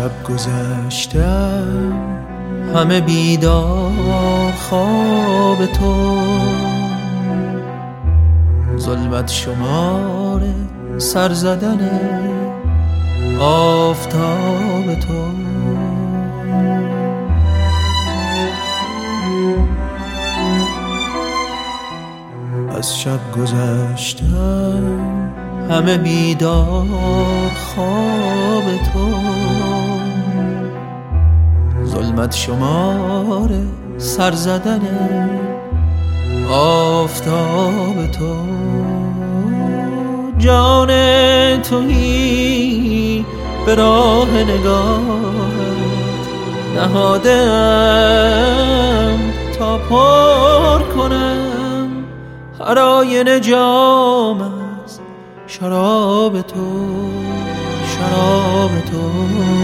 شب گذشتم همه بیدار خواب تو، ظلمت شمار سر زدن آفتاب تو. از شب گذشتم همه بیدار خواب تو، ظلمت شمار سر زدن آفتاب تو. جان تویی به راه نگاهت نهادم تا پر کنم هر آینه جام از شراب تو، شراب تو.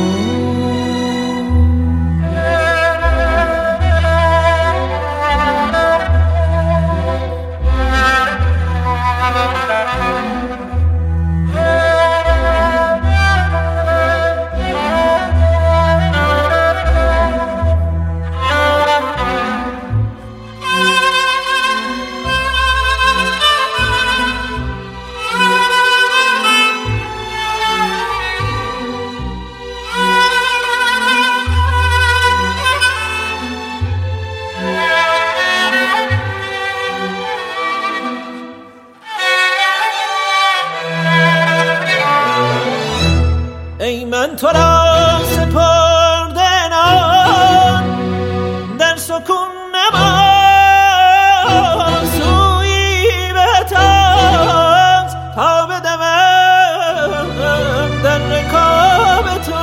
ای من تو را سپردنان در سکون نما، سویی بتاز تا بدوم در رکاب تو.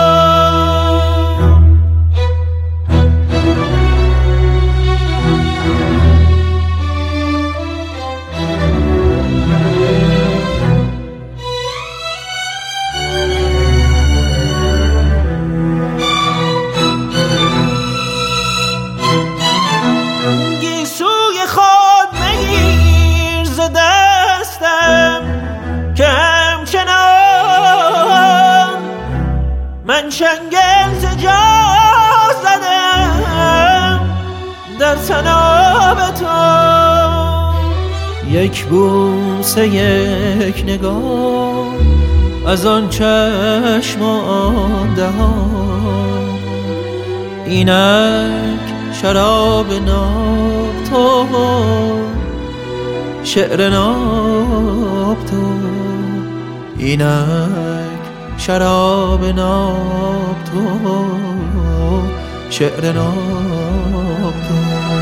من شنگل ز جا زدم در طناب تو، یک بوسه یک نگاه از آن چشم و آن دهان، اینک شراب ناب تو، شعر ناب تو، اینک شراب ناب تو، شعر ناب تو.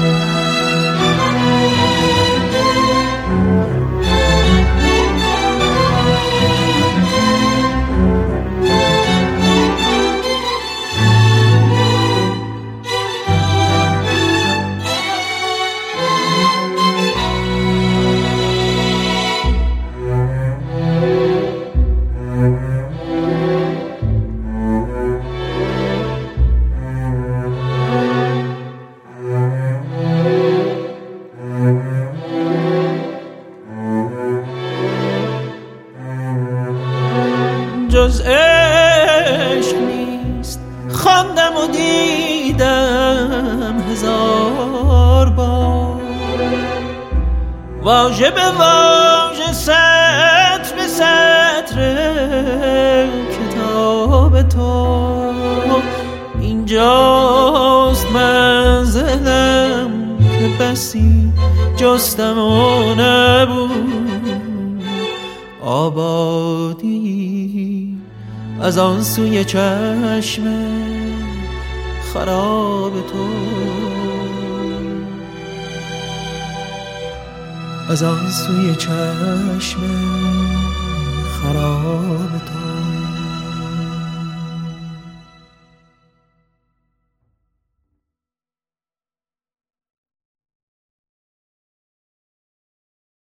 جز عشق نیست خواندم و دیدم هزار بار، واژه به واژه سطر به سطر کتاب تو. اینجاست منزلم که بسی جستم و نبود آبادی از آن سوی چشم خراب تو، از آن سوی چشم خراب تو.